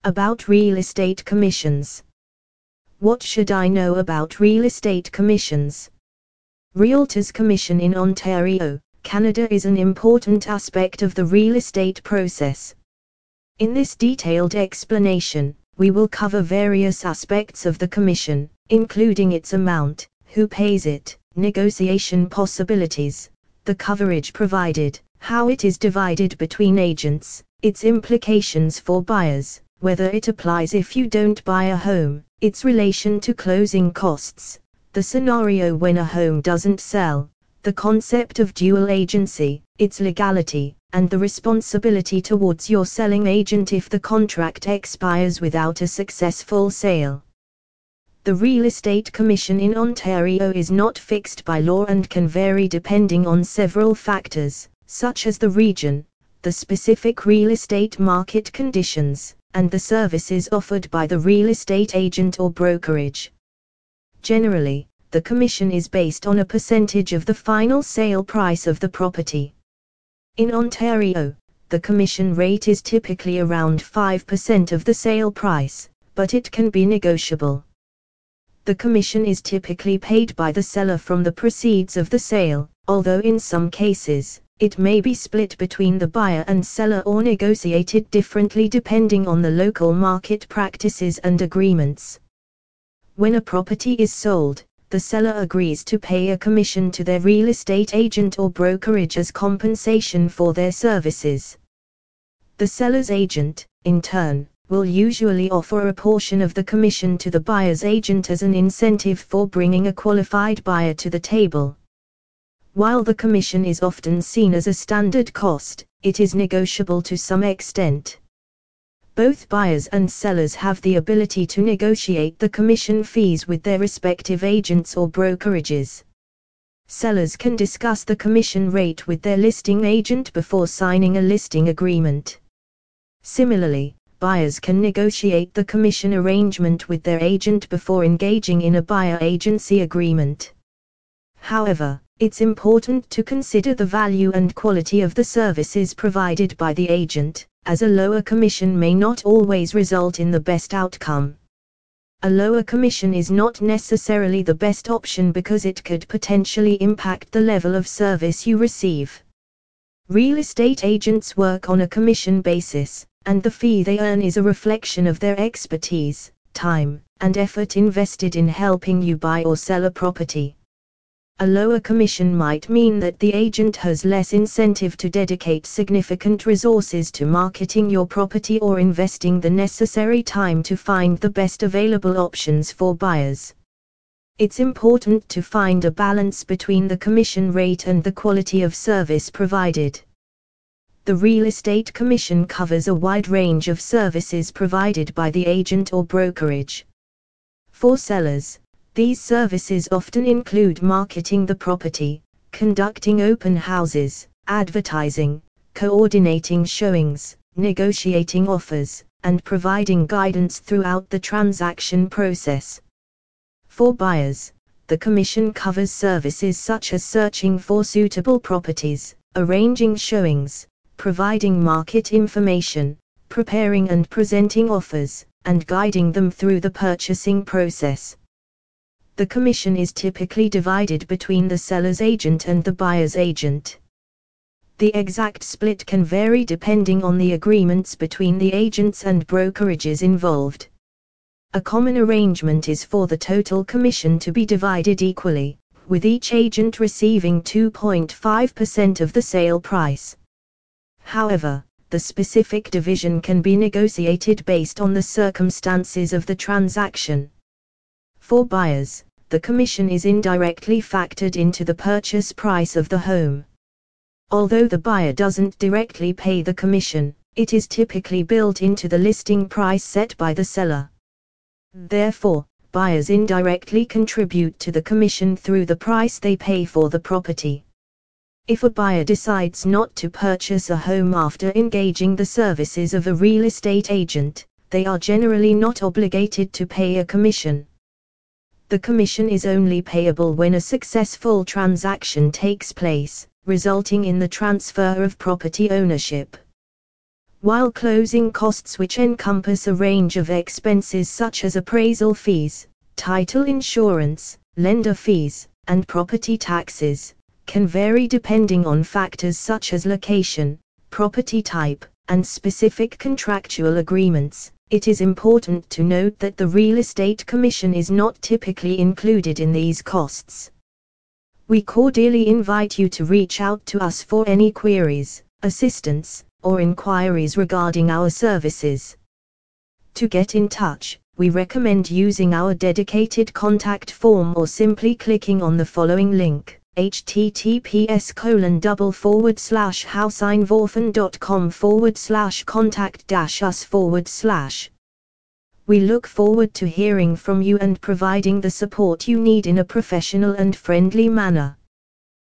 About real estate commissions. What should I know about real estate commissions? Realtors' commission in Ontario, Canada is an important aspect of the real estate process. In this detailed explanation, we will cover various aspects of the commission, including its amount, who pays it, negotiation possibilities, the coverage provided, how it is divided between agents, its implications for buyers, whether it applies if you don't buy a home, its relation to closing costs, the scenario when a home doesn't sell, the concept of dual agency, its legality, and the responsibility towards your selling agent if the contract expires without a successful sale. The Real Estate Commission in Ontario is not fixed by law and can vary depending on several factors, such as the region, the specific real estate market conditions, and the services offered by the real estate agent or brokerage. Generally, the commission is based on a percentage of the final sale price of the property. In Ontario, the commission rate is typically around 5% of the sale price, but it can be negotiable. The commission is typically paid by the seller from the proceeds of the sale, although in some cases, it may be split between the buyer and seller or negotiated differently depending on the local market practices and agreements. When a property is sold, the seller agrees to pay a commission to their real estate agent or brokerage as compensation for their services. The seller's agent, in turn, will usually offer a portion of the commission to the buyer's agent as an incentive for bringing a qualified buyer to the table. While the commission is often seen as a standard cost, it is negotiable to some extent. Both buyers and sellers have the ability to negotiate the commission fees with their respective agents or brokerages. Sellers can discuss the commission rate with their listing agent before signing a listing agreement. Similarly, buyers can negotiate the commission arrangement with their agent before engaging in a buyer-agency agreement. However, it's important to consider the value and quality of the services provided by the agent, as a lower commission may not always result in the best outcome. A lower commission is not necessarily the best option because it could potentially impact the level of service you receive. Real estate agents work on a commission basis, and the fee they earn is a reflection of their expertise, time, and effort invested in helping you buy or sell a property. A lower commission might mean that the agent has less incentive to dedicate significant resources to marketing your property or investing the necessary time to find the best available options for buyers. It's important to find a balance between the commission rate and the quality of service provided. The Real Estate Commission covers a wide range of services provided by the agent or brokerage. For sellers, these services often include marketing the property, conducting open houses, advertising, coordinating showings, negotiating offers, and providing guidance throughout the transaction process. For buyers, the commission covers services such as searching for suitable properties, arranging showings, providing market information, preparing and presenting offers, and guiding them through the purchasing process. The commission is typically divided between the seller's agent and the buyer's agent. The exact split can vary depending on the agreements between the agents and brokerages involved. A common arrangement is for the total commission to be divided equally, with each agent receiving 2.5% of the sale price. However, the specific division can be negotiated based on the circumstances of the transaction. For buyers, the commission is indirectly factored into the purchase price of the home. Although the buyer doesn't directly pay the commission, it is typically built into the listing price set by the seller. Therefore, buyers indirectly contribute to the commission through the price they pay for the property. If a buyer decides not to purchase a home after engaging the services of a real estate agent, they are generally not obligated to pay a commission. The commission is only payable when a successful transaction takes place, resulting in the transfer of property ownership. while closing costs, which encompass a range of expenses such as appraisal fees, title insurance, lender fees, and property taxes, can vary depending on factors such as location, property type, and specific contractual agreements. It is important to note that the Real Estate Commission is not typically included in these costs. We cordially invite you to reach out to us for any queries, assistance, or inquiries regarding our services. To get in touch, we recommend using our dedicated contact form or simply clicking on the following link: https://hauseinworfen.com/contact-us/. We look forward to hearing from you and providing the support you need in a professional and friendly manner.